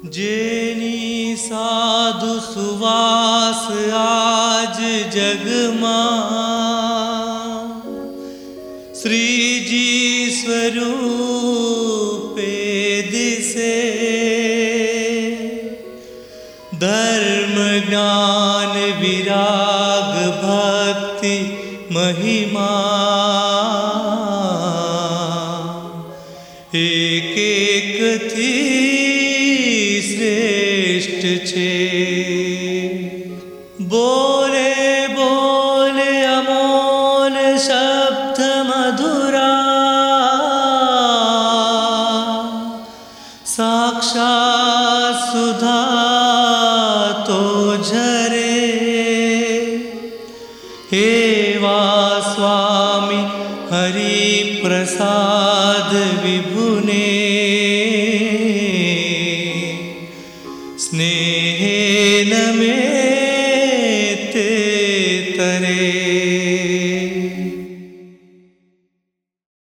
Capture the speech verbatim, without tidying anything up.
જેની સાધુ સુવાસ આજ જગમાં શ્રીજી સ્વરૂપે દિશે ધર્મ જ્ઞાન વિરાગ ભક્તિ મહિમા એક એકથી શ્રેષ્ઠ છે। બોલે બોલે અમોલ શબ્દ મધુરા સાક્ષાત સુધા તો ઝરે એવા સ્વામી હરિ પ્રસાદ વિભુને સ્નેહ નમે તે તરે।